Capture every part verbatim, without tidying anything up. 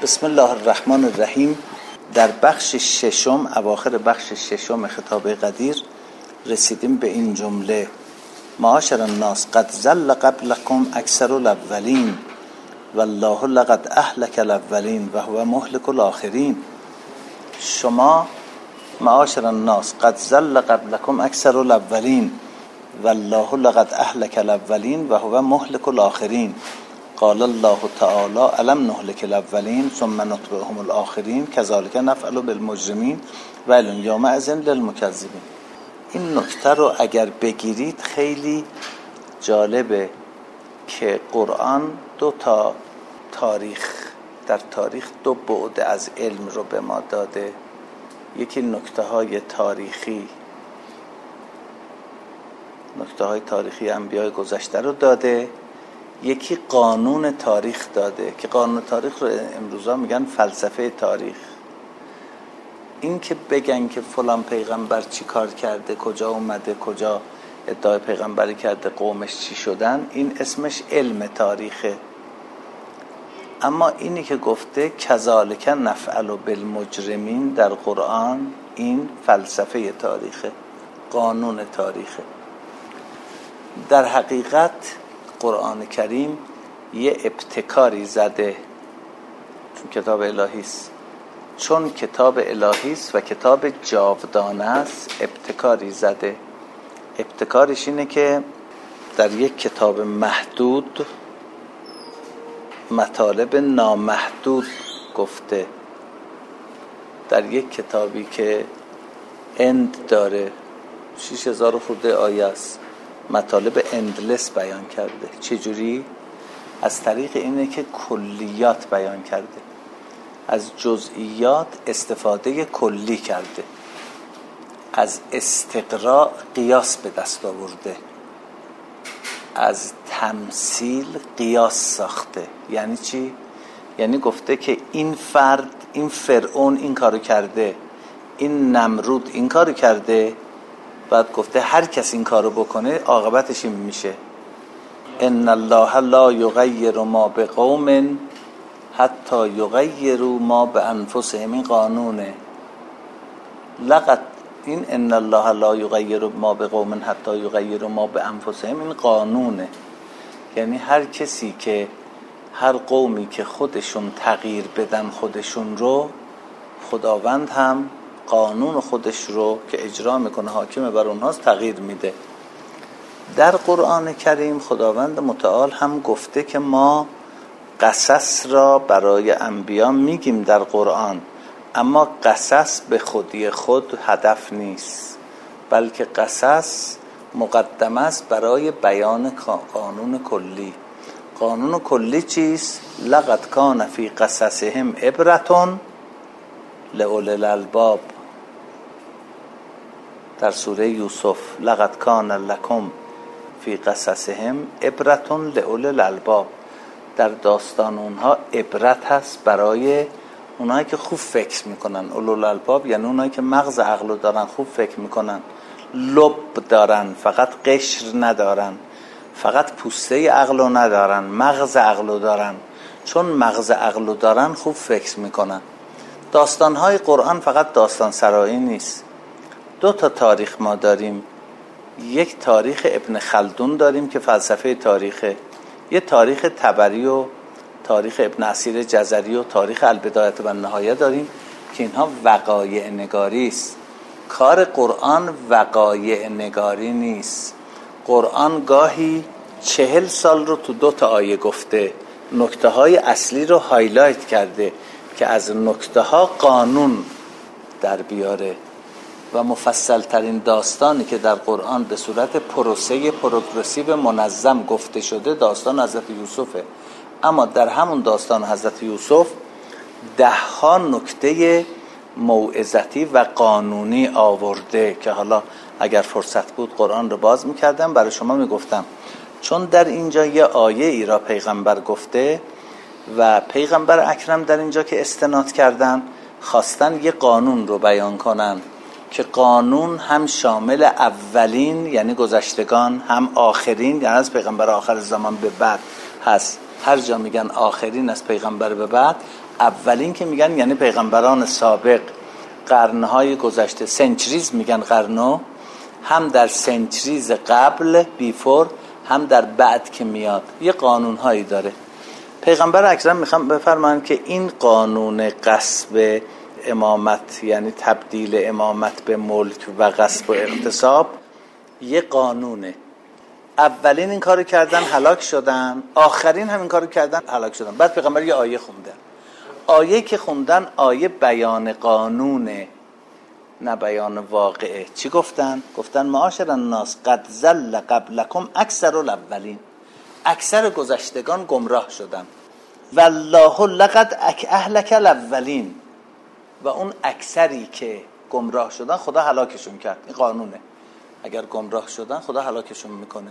بسم الله الرحمن الرحیم. در بخش ششم، اواخر بخش ششم خطاب قدیر رسیدیم به این جمله: معاشر الناس قد ضل قبلكم اکثر الاولین والله لقد اهلك الاولین و هو مهلك الاخرین. شما معاشر الناس قد ضل قبلكم اکثر الاولین والله لقد اهلك الاولین و هو مهلك الاخرین. قال الله تعالی الم نهلك الاولین ثم نتبعهم الاخرین كذلك نفعل بالمجرمین ویل یومئذ للمکذبین. این نکته رو اگر بگیرید خیلی جالبه که قرآن دو تا تاریخ در تاریخ دو بعد از علم رو به ما داده. یکی نکته های تاریخی نکته های تاریخی انبیاء گذشته رو داده، یکی قانون تاریخ داده که قانون تاریخ رو امروزا میگن فلسفه تاریخ. این که بگن که فلان پیغمبر چی کار کرده، کجا اومده، کجا ادعای پیغمبری کرده، قومش چی شدن، این اسمش علم تاریخه. اما اینی که گفته کذالک نفعل بالمجرمین در قرآن، این فلسفه تاریخه، قانون تاریخه. در حقیقت قرآن کریم یه ابتکاری زده، چون کتاب الهی است، چون کتاب الهی است و کتاب جاودانه است، ابتکاری زده. ابتکارش اینه که در یک کتاب محدود مطالب نامحدود گفته، در یک کتابی که اند داره شش هزار خورده آیه است مطالب اندلس بیان کرده. چجوری؟ از طریق اینه که کلیات بیان کرده، از جزئیات استفاده کلی کرده، از استقراء قیاس به دست آورده، از تمثیل قیاس ساخته. یعنی چی؟ یعنی گفته که این فرد، این فرعون این کارو کرده، این نمرود این کارو کرده، بعد گفته هر کس این کارو بکنه عاقبتش این میشه. ان الله لا یغیر ما بقوم حتی یغیروا ما بانفسهم. این قانونه. لقد این ان الله لا یغیر ما بقوم حتی یغیروا ما بانفسهم، این قانونه. یعنی هر کسی که هر قومی که خودشون تغییر بدن خودشون رو، خداوند هم قانون خودش رو که اجرا میکنه، حاکم بر اونهاست، تغییر میده. در قرآن کریم خداوند متعال هم گفته که ما قصص را برای انبیا میگیم در قرآن، اما قصص به خودی خود هدف نیست، بلکه قصص مقدمه است برای بیان قانون کلی. قانون کلی چیست؟ لقد کان فی قصصهم عبرة لأولی الالباب. در سوره یوسف لقد کان لکم فی قصصهم عبرة لأولی الالباب. در داستان اونها عبرت هست برای اونایی که خوب فکر میکنن. اولو الالباب یعنی اونایی که مغز عقلو دارن، خوب فکر میکنن، لب دارن، فقط قشر ندارن، فقط پوسته عقلو ندارن، مغز عقلو دارن. چون مغز عقلو دارن خوب فکر میکنن. داستانهای قرآن فقط داستان سرایی نیست. دو تا تاریخ ما داریم. یک تاریخ ابن خلدون داریم که فلسفه تاریخه، یه تاریخ طبری و تاریخ ابن اسیر جزری و تاریخ البدایه و النهایه داریم که اینها وقایع نگاری است. کار قرآن وقایع نگاری نیست. قرآن گاهی چهل سال رو تو دو تا آیه گفته، نکته های اصلی رو هایلایت کرده که از نکته ها قانون در بیاره. و مفصل ترین داستانی که در قرآن به صورت پروسه پروگرسیو منظم گفته شده داستان حضرت یوسفه. اما در همون داستان حضرت یوسف ده ها نکته موعظتی و قانونی آورده که حالا اگر فرصت بود قرآن رو باز میکردم برای شما میگفتم. چون در اینجا یه آیه ای را پیغمبر گفته و پیغمبر اکرم در اینجا که استناد کردن خواستن یه قانون رو بیان کنن که قانون هم شامل اولین یعنی گذشتگان، هم آخرین یعنی از پیغمبر آخر زمان به بعد هست. هر جا میگن آخرین از پیغمبر به بعد، اولین که میگن یعنی پیغمبران سابق، قرنهای گذشته، سنچریز میگن قرنو، هم در سنچریز قبل بیفور هم در بعد که میاد یه قانونهایی داره. پیغمبر اکرم میخوام بفرمایند که این قانون غصب امامت یعنی تبدیل امامت به ملک و غصب و اغتصاب یه قانونه. اولین این کارو کردن هلاک شدن، آخرین هم این کارو کردن هلاک شدن. بعد پیغمبر یه آیه خوندن. آیه که خوندن آیه بیان قانونه نه بیان واقعه. چی گفتن؟ گفتن معاشر الناس قد ضل قبلکم اکثر الاولین، اکثر گذشتگان گمراه شدن. والله لقد اهلک الاولین، و اون اکثری که گمراه شدن خدا هلاکشون کرد. این قانونه. اگر گمراه شدن خدا هلاکشون میکنه.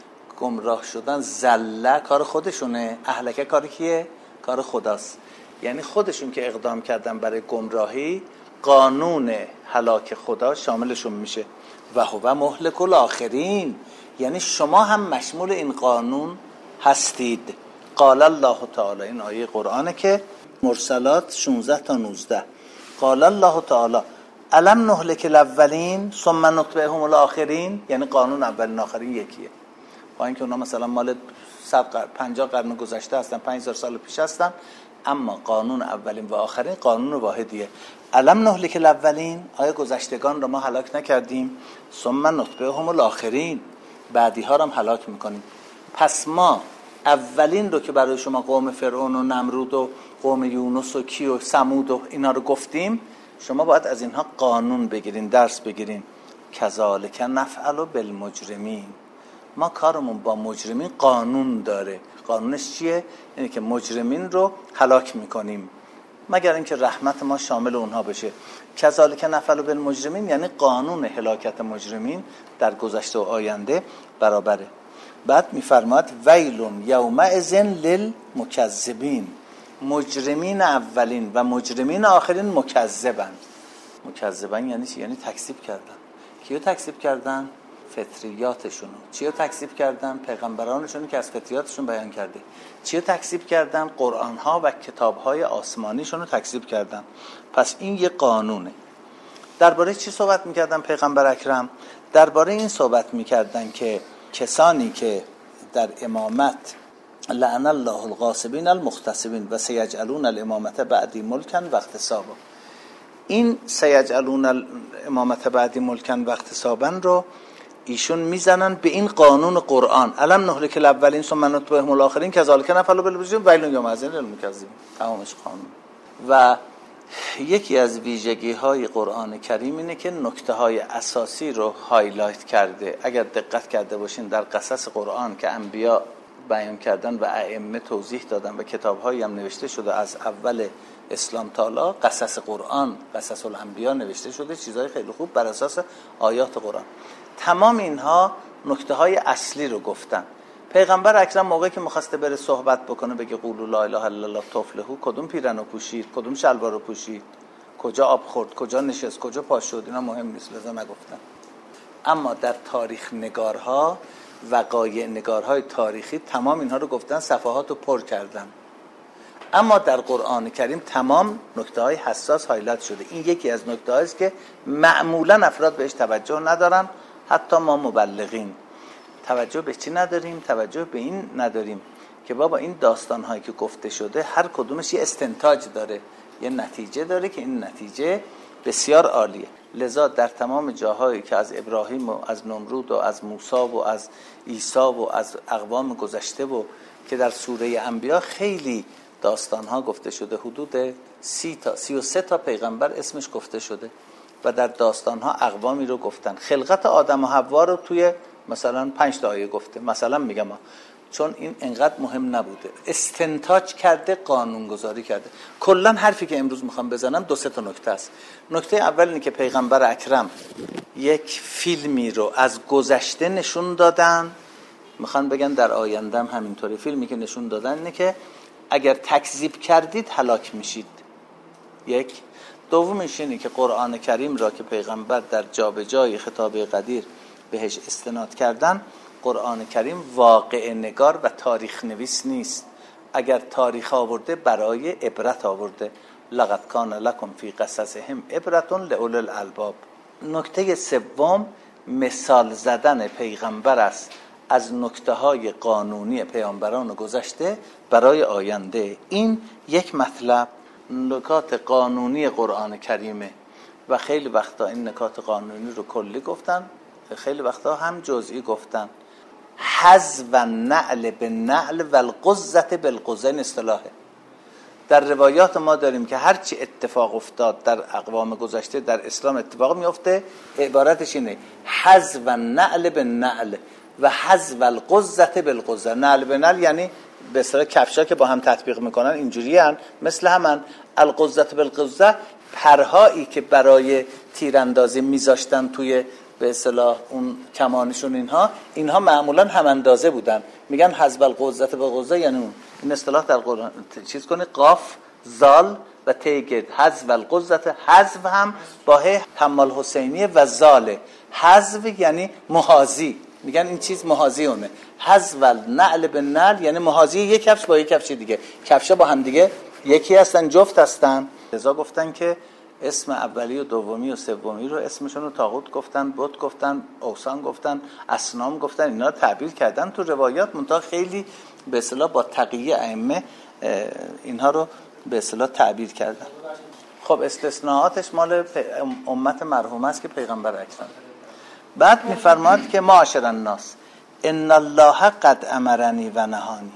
گمراه شدن زله کار خودشونه، اهلکه کار کیه؟ کار خداست. یعنی خودشون که اقدام کردن برای گمراهی، قانون هلاک خدا شاملشون میشه. و هو مهلک الاخرین، یعنی شما هم مشمول این قانون هستید. قال الله تعالی، این آیه قرآنه که مرسلات شانزده تا نوزده. قال الله تعالی الم نهلک الاولین ثم نتبعهم الاخرین، یعنی قانون اولین آخرین یکیه. با اینکه اونا مثلا مال پنجاه قرن گذشته هستن، پنج هزار سال پیش هستن، اما قانون اولین و آخرین قانون واحدیه. الم نهلک الاولین، آیا گذشتگان رو ما هلاک نکردیم؟ ثم نتبعهم الاخرین، بعدی ها رو هم هلاک میکنیم. پس ما اولین رو که برای شما قوم فرعون و نمرود و قوم یونس و کی و ثمود و اینا رو گفتیم، شما باید از اینها قانون بگیرین، درس بگیرین. کذالک نفعل بالمجرمین، ما کارمون با مجرمین قانون داره. قانونش چیه؟ یعنی که مجرمین رو هلاک میکنیم مگر اینکه رحمت ما شامل اونها بشه. کذالک نفعل بالمجرمین یعنی قانون هلاکت مجرمین در گذشته و آینده برابره. بعد میفرماد ویلون یومئذ للمکذبین، مجرمین اولین و مجرمین آخرین مکذبن. مکذبن یعنی چی؟ یعنی تکذیب کردن. کیو تکذیب کردن؟ فطریاتشونو. چیو تکذیب کردن؟ پیغمبرانشونو که از فطریاتشون بیان کرده. چیو تکذیب کردن؟ قرآنها و کتابهای آسمانیشونو تکذیب کردن. پس این یه قانونه. درباره چی صحبت میکردن پیغمبر اکرم؟ درباره این صحبت میکردن که کسانی که در امامت لعن الله الغاصبین المغتصبین و سیجعلون الامامت بعدی ملکا و اغتصابا، این سیجعلون الامامت بعدی ملکا و اغتصابا رو ایشون میزنن به این قانون قرآن. الم نهلک الاولین ثم نتبعهم الاخرین کذالک نفعل بالمجرمین ویل یومئذ للمکذبین. تمامش قانون. و یکی از ویژگی های قرآن کریم اینه که نکته های اساسی رو هایلایت کرده. اگر دقت کرده باشین در قصص قرآن که انبیا بیان کردن و ائمه توضیح دادن و کتاب هایی هم نوشته شده از اول اسلام تا الان، قصص قرآن، قصص الانبیا نوشته شده، چیزهای خیلی خوب بر اساس آیات قرآن. تمام اینها نکته های اصلی رو گفتن. پیغمبر اکرم موقعی که می‌خواسته بره صحبت بکنه بگه قولوا لا اله الا الله تفلحوا، کدوم پیرنو پوشید، کدوم شلوارو پوشید، کجا آب خورد، کجا نشست، کجا پا شد، اینا مهم نیست، لذا نگفتن. اما در تاریخ نگارها، وقایع نگارهای تاریخی تمام اینها رو گفتن، صفحات رو پر کردن. اما در قرآن کریم تمام نکته‌های حساس هایلایت شده. این یکی از نکته‌هایی است که معمولاً افراد بهش توجه ندارن، حتی ما مبلغین توجه به چی نداریم؟ توجه به این نداریم که بابا این داستان‌هایی که گفته شده هر کدومش یه استنتاج داره، یه نتیجه داره که این نتیجه بسیار عالیه. لذا در تمام جاهایی که از ابراهیم و از نمرود و از موسی و از عیسی و از اقوام گذشته و که در سوره انبیا خیلی داستان‌ها گفته شده، حدود سی تا سی و سه تا پیغمبر اسمش گفته شده و در داستان‌ها اقوامی رو گفتن. خلقت آدم و حوا رو توی مثلا پنج تا آیه گفته. مثلا میگم چون این انقدر مهم نبوده، استنتاج کرده، قانون گذاری کرده. کلا حرفی که امروز میخوام بزنم دو سه تا نکته است. نکته اول اینه که پیغمبر اکرم یک فیلمی رو از گذشته نشون دادن، میخوان بگن در آینده هم همینطوری. فیلمی که نشون دادن اینه که اگر تکذیب کردید هلاک میشید. یک. دومش اینه که قرآن کریم را که پیغمبر در جابجای خطاب قدیر بهش استناد کردن، قرآن کریم واقع نگار و تاریخ نویس نیست، اگر تاریخ آورده برای عبرت آورده. لقد کان لکم فی قصصهم عبرة لأولی الالباب. نکته سوم مثال زدن پیغمبر است از نکته های قانونی پیامبران گذشته برای آینده. این یک مطلب نکات قانونی قرآن کریمه و خیلی وقتا این نکات قانونی رو کلی گفتن، خیلی وقتا هم جزئی گفتن. حذف النعل بالنعل و القزة بالقزة این اصطلاحه. در روایات ما داریم که هرچی اتفاق افتاد در اقوام گذشته در اسلام اتفاق میفته، عبارتش اینه حذف النعل بالنعل و حذف القزة بالقزة. نعل بالنعل یعنی به اصطلاح کفشا که با هم تطبیق میکنن اینجوری هن مثل همن. القزة بالقزة پرهایی که برای تیراندازی میذاشتن توی به اصطلاح اون کمانشون، اینها اینها معمولا هم اندازه بودن. میگن حذف القزة بالقزة یعنی اون. این اصطلاح در قرآن چیز کنه قاف زال و تیگد. حذف القزة، حذف هم با حمال حسینی و زاله. حذف یعنی محاذی، میگن این چیز محاذی اونه. حذف النعل بالنعل یعنی محاذی یک کفش با یک کفش دیگه. کفشا با هم دیگه یکی هستن، جفت هستن. لذا گفتن که اسم اولی و دومی و سومی رو اسمشون رو طاغوت گفتن، بت گفتن، اوثان گفتن، اصنام گفتن. اینا رو تعبیر کردن تو روایات، منتها خیلی به اصطلاح با تقیه ائمه اینها رو به اصطلاح تعبیر کردن. خب استثناءاتش مال امت مرحومه است که پیغمبر اکرم. بعد میفرماد که معاشر الناس ان الله قد امرنی و نهانی.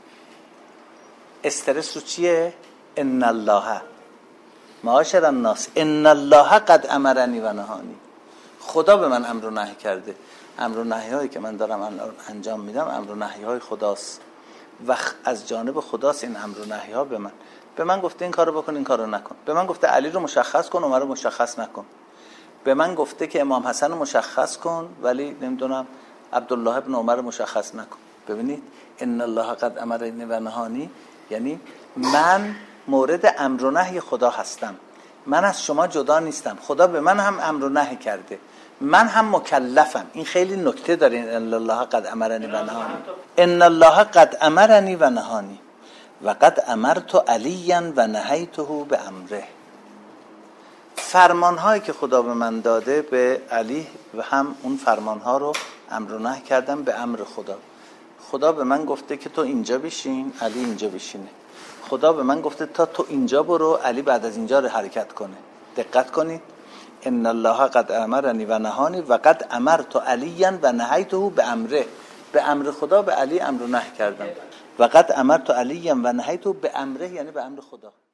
استرس رو چیه؟ ان الله معاشر الناس ان الله قد امرنی و نهانی. خدا به من امر و نهی کرده. امر و نهی هایی که من دارم انجام میدم امر و نهی های خداست و از جانب خداست. این امر و نهی ها به من به من گفته این کارو بکن، این کارو نکن. به من گفته علی رو مشخص کن، عمر رو مشخص نکن. به من گفته که امام حسن رو مشخص کن ولی نمیدونم عبدالله ابن عمر رو مشخص نکن. ببینید ان الله قد امرنی و نهانی یعنی من مورد امر و نهی خدا هستم. من از شما جدا نیستم. خدا به من هم امر و نهی کرده، من هم مکلفم. این خیلی نکته داره. ان الله قد امرنی و نهانی. ان الله قد امرنی و نهانی و قد امرت علیا و نهیته به امره. فرمان هایی که خدا به من داده به علی و هم اون فرمان ها رو امر و نهی کردم به امر خدا. خدا به من گفته که تو اینجا بشین، علی اینجا بشینه. خدا به من گفته تا تو اینجا برو، علی بعد از اینجا رو حرکت کنه. دقت کنید. ان الله قد امرنی و نهانی و قد امرت علیا و نهیته به امره. به امر خدا به علی امر و نهی کردم. و قد امرت علیا و نهیته به امره یعنی به امر خدا.